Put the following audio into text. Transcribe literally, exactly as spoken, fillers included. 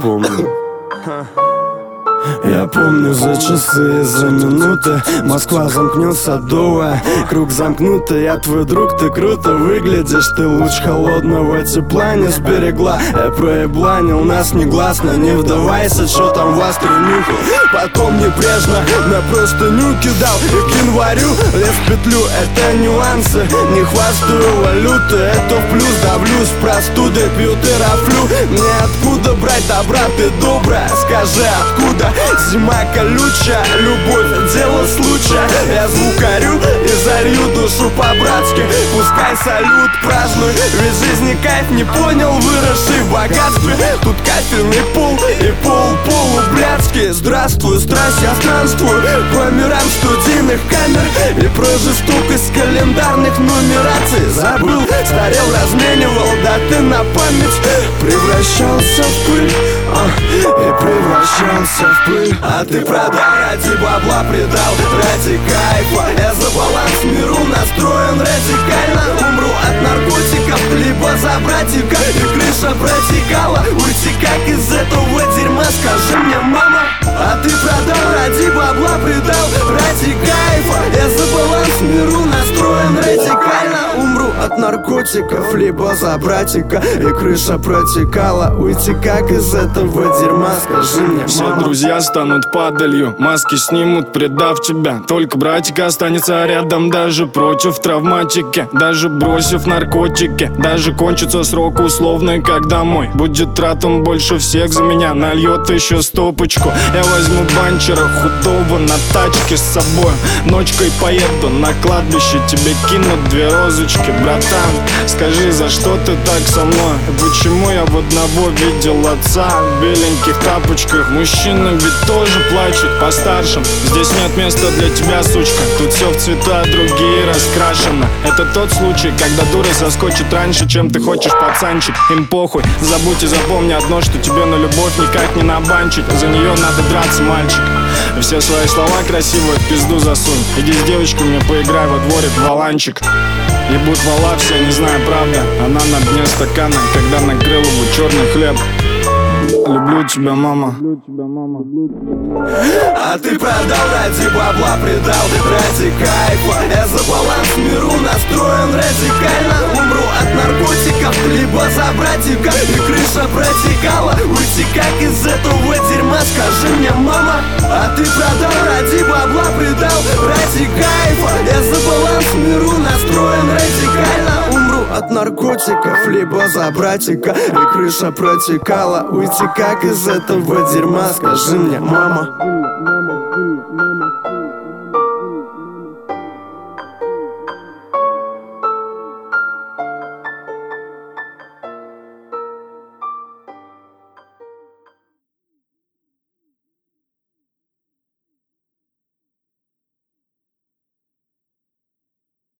помню. Я помню за часы и за минуты. Москва замкнется, дуло, круг замкнутый. Я твой друг, ты круто выглядишь. Ты луч холодного тепла не сберегла. Я проебланил нас негласно. Не вдавайся, что там вас тренюхал. Потом небрежно на простыню кидал. И к январю лез в петлю. Это нюансы, не хвастаю валюты. Это в плюс, давлюсь простуды. Пью терафлю. Мне откуда брать добра, ты добрая? Скажи, откуда? Зима колючая, любовь, дело случая. Я звукарю и залью душу по-братски. Пускай салют празднуй, ведь жизни кайф не понял, выросший в богатстве. Тут кафельный пол и пол полублядский. Здравствуй, страсть, я странствую по мирам студийных камер. И про жестокость календарных нумераций забыл, старел, разменивал даты на память. Превращался в пыль, а, и превращался в пыль. А ты продал ради бабла, предал ради кайфа. Я за баланс в миру настроен радикально. Умру от наркотиков, либо за братика. И крыша протекала, уйти как из этого дерьма, скажи мне, мама. А ты продал ради бабла, предал ради кайфа. Я за баланс в миру настроен радикально. Умру от наркотиков, либо за братика. И крыша протекала, уйти как из этого дерьма, скажи мне, мама. Все друзья станут падалью, маски снимут, предав тебя. Только братик останется рядом, даже против травматики. Даже бросив наркотики, даже кончится срок условный, как домой будет тратом больше всех за меня. Нальет еще стопочку. Я возьму банчера худого на тачке с собой. Ночкой поеду на кладбище, тебе кинут две розочки. Братан, скажи, за что ты так со мной? Почему я в одного видел отца в беленьких тапочках? Мужчины ведь тоже плачут по старшим. Здесь нет места для тебя, сучка. Тут все в цвета, другие раскрашено. Это тот случай, когда дура соскочит раньше, чем ты хочешь, пацанчик. Им похуй, забудь и запомни одно, что тебе на любовь никак не набанчить. За нее надо драться, мальчик. И все свои слова красивые в пизду засунь. Иди с девочками поиграй во дворик в валанчик. Ебут вала все, не знаю, правда. Она на дне стакана, когда накрыл его черный хлеб. Люблю тебя, мама. А ты продал ради бабла, предал ради кайфа. Я за баланс в миру настроен радикально. Умру от наркотиков, либо за братика. И крыша протекала, уйти как из этого дерьма, скажи мне, мама. А ты продал ради бабла, предал ради кайфа. Я за баланс в миру настроен радикально. Умру от наркотиков, либо за братика. И крыша протекала, уйти как из этого дерьма, скажи мне, мама.